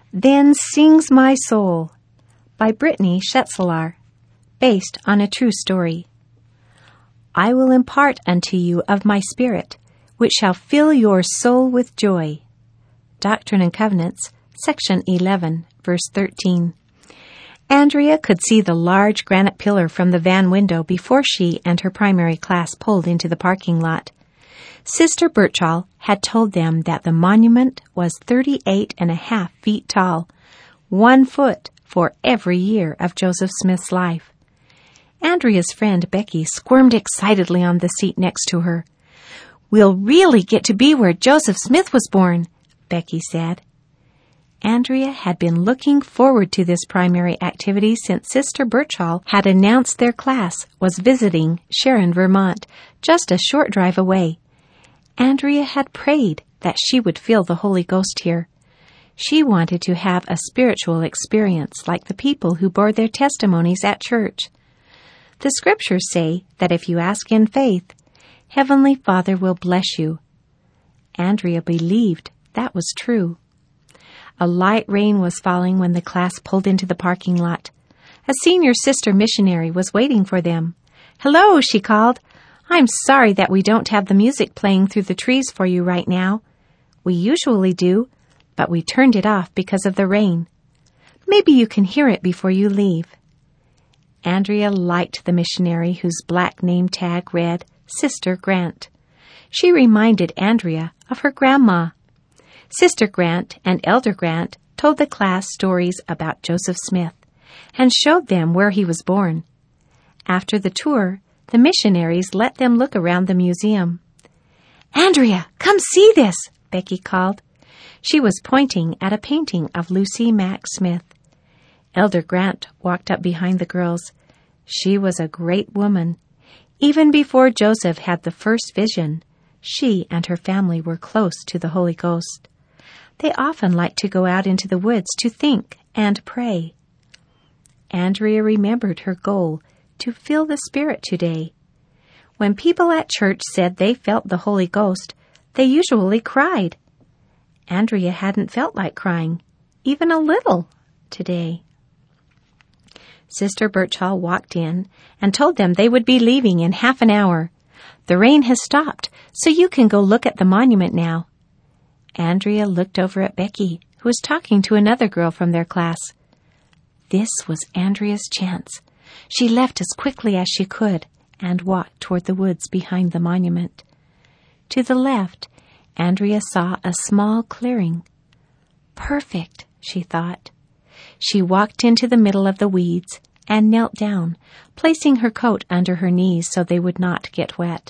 Then Sings My Soul by Brittany Schetzelaar, based on a true story. I will impart unto you of my Spirit, which shall fill your soul with joy. Doctrine and Covenants, section 11, verse 13. Andrea could see the large granite pillar from the van window before she and her primary class pulled into the parking lot. Sister Birchall had told them that the monument was 38.5 feet tall, 1 foot for every year of Joseph Smith's life. Andrea's friend Becky squirmed excitedly on the seat next to her. "We'll really get to be where Joseph Smith was born," Becky said. Andrea had been looking forward to this primary activity since Sister Birchall had announced their class was visiting Sharon, Vermont, just a short drive away. Andrea had prayed that she would feel the Holy Ghost here. She wanted to have a spiritual experience like the people who bore their testimonies at church. The scriptures say that if you ask in faith, Heavenly Father will bless you. Andrea believed that was true. A light rain was falling when the class pulled into the parking lot. A senior sister missionary was waiting for them. "Hello," she called. "I'm sorry that we don't have the music playing through the trees for you right now. We usually do, but we turned it off because of the rain. Maybe you can hear it before you leave." Andrea liked the missionary whose black name tag read Sister Grant. She reminded Andrea of her grandma. Sister Grant and Elder Grant told the class stories about Joseph Smith and showed them where he was born. After the tour, the missionaries let them look around the museum. "Andrea, come see this," Becky called. She was pointing at a painting of Lucy Mack Smith. Elder Grant walked up behind the girls. She was a great woman. Even before Joseph had the first vision, she and her family were close to the Holy Ghost. They often liked to go out into the woods to think and pray. Andrea remembered her goal to feel the Spirit today. When people at church said they felt the Holy Ghost, they usually cried. Andrea hadn't felt like crying, even a little, today. Sister Birchall walked in and told them they would be leaving in half an hour. "The rain has stopped, so you can go look at the monument now." Andrea looked over at Becky, who was talking to another girl from their class. This was Andrea's chance. She left as quickly as she could and walked toward the woods behind the monument. To the left, Andrea saw a small clearing. Perfect, she thought. She walked into the middle of the weeds and knelt down, placing her coat under her knees so they would not get wet.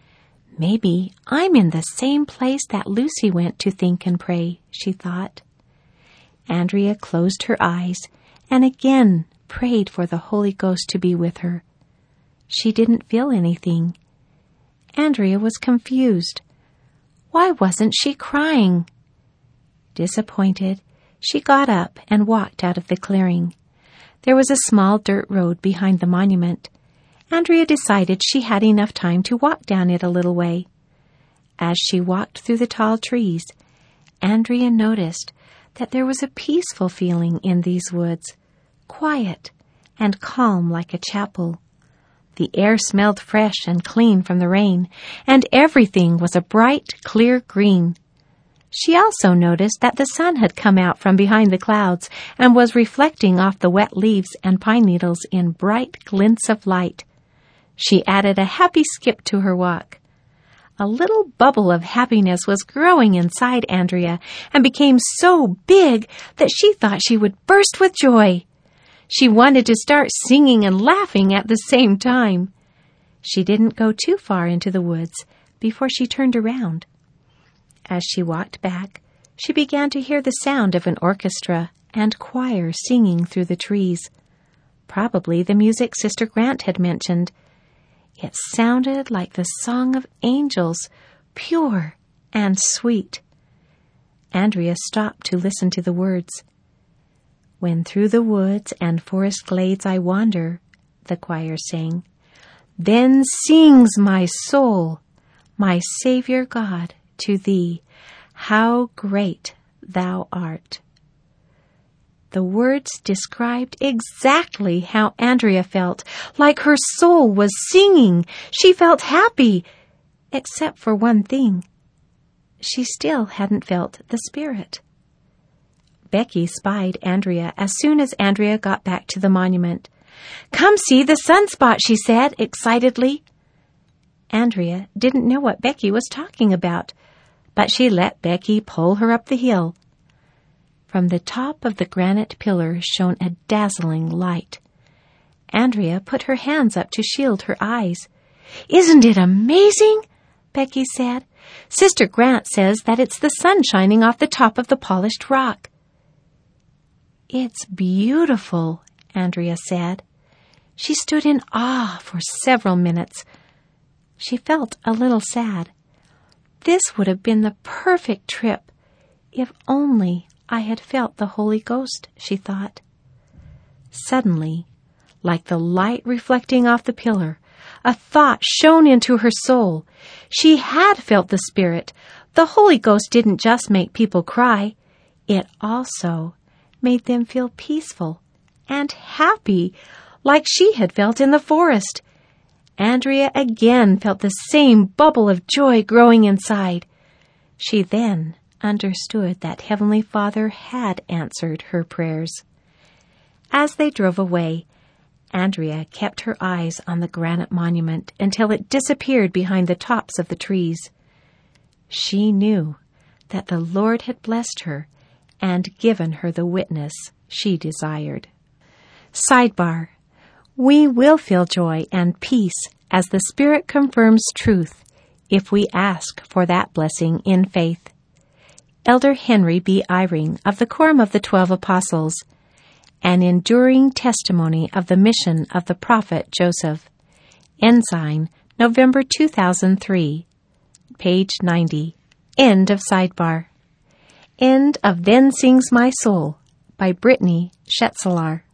"Maybe I'm in the same place that Lucy went to think and pray," she thought. Andrea closed her eyes and again prayed for the Holy Ghost to be with her. She didn't feel anything. Andrea was confused. Why wasn't she crying? Disappointed, she got up and walked out of the clearing. There was a small dirt road behind the monument. Andrea decided she had enough time to walk down it a little way. As she walked through the tall trees, Andrea noticed that there was a peaceful feeling in these woods, quiet and calm like a chapel. The air smelled fresh and clean from the rain, and everything was a bright, clear green. She also noticed that the sun had come out from behind the clouds and was reflecting off the wet leaves and pine needles in bright glints of light. She added a happy skip to her walk. A little bubble of happiness was growing inside Andrea and became so big that she thought she would burst with joy. She wanted to start singing and laughing at the same time. She didn't go too far into the woods before she turned around. As she walked back, she began to hear the sound of an orchestra and choir singing through the trees. Probably the music Sister Grant had mentioned. It sounded like the song of angels, pure and sweet. Andrea stopped to listen to the words. "When through the woods and forest glades I wander," the choir sang, "then sings my soul, my Savior God, to thee, how great thou art." The words described exactly how Andrea felt, like her soul was singing. She felt happy, except for one thing. She still hadn't felt the Spirit. Becky spied Andrea as soon as Andrea got back to the monument. "Come see the sunspot," she said excitedly. Andrea didn't know what Becky was talking about, but she let Becky pull her up the hill. From the top of the granite pillar shone a dazzling light. Andrea put her hands up to shield her eyes. "Isn't it amazing?" Becky said. "Sister Grant says that it's the sun shining off the top of the polished rock." "It's beautiful," Andrea said. She stood in awe for several minutes. She felt a little sad. This would have been the perfect trip if only I had felt the Holy Ghost, she thought. Suddenly, like the light reflecting off the pillar, a thought shone into her soul. She had felt the Spirit. The Holy Ghost didn't just make people cry. It also made them feel peaceful and happy, like she had felt in the forest. Andrea again felt the same bubble of joy growing inside. She then understood that Heavenly Father had answered her prayers. As they drove away, Andrea kept her eyes on the granite monument until it disappeared behind the tops of the trees. She knew that the Lord had blessed her and given her the witness she desired. Sidebar: we will feel joy and peace as the Spirit confirms truth if we ask for that blessing in faith. Elder Henry B. Eyring of the Quorum of the 12 Apostles, An Enduring Testimony of the Mission of the Prophet Joseph. Ensign, November 2003, page 90. End of sidebar. End of Then Sings My Soul by Brittany Schetzelar.